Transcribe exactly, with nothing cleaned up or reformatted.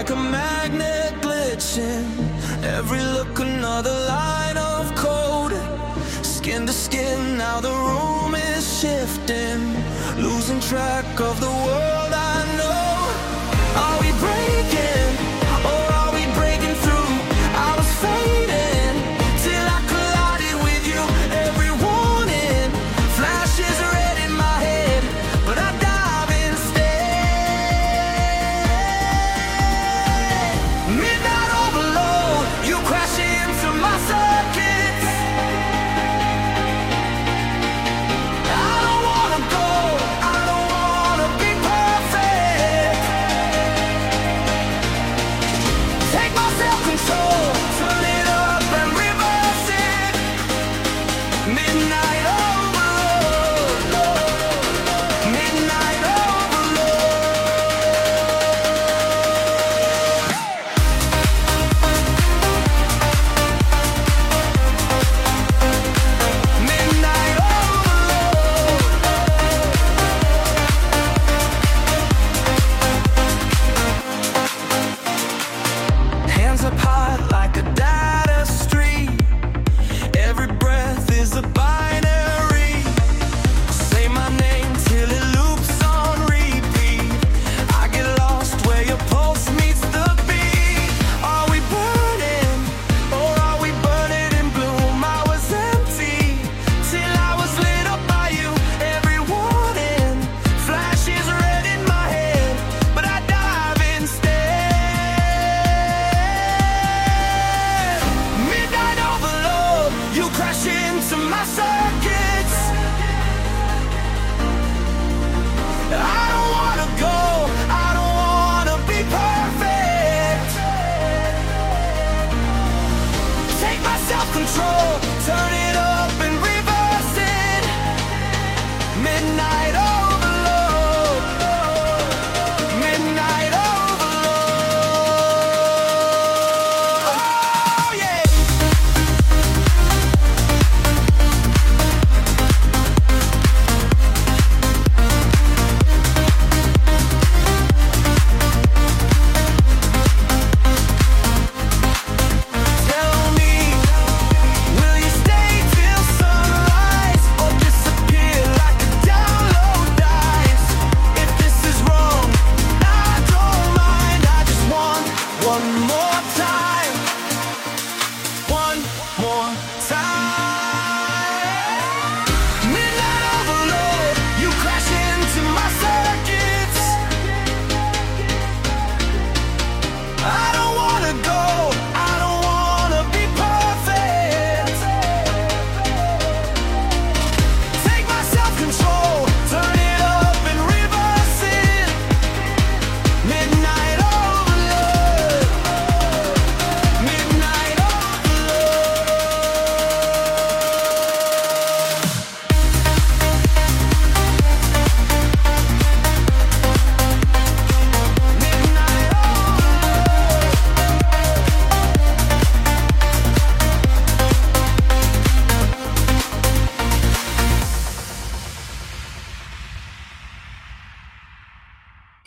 like a magnet glitching. Every look another line of code. Skin to skin, now the room is shifting. Losing track of the world I know. Are we breaking, or are we breaking through? I was fading till I collided with you. Every warning flashes red in my head, but I dive instead. Midnight overload, you crash into my circuits. I don't wanna go, I don't wanna be perfect. Take my self-control, turn it up and reverse it. Midnight overload, midnight overload. Midnight overload. Hands up high like a data stream. Every breath is a binary. Say my name till it loops on repeat. I get lost where your pulse meets the beat. Are we burning, or are we burning in bloom? I was empty till I was lit up by you. Every warning flashes red in my head, but I dive instead. Midnight overload, you crash into my circuits. I don't wanna go, I don't wanna be perfect. Take my self-control, turn it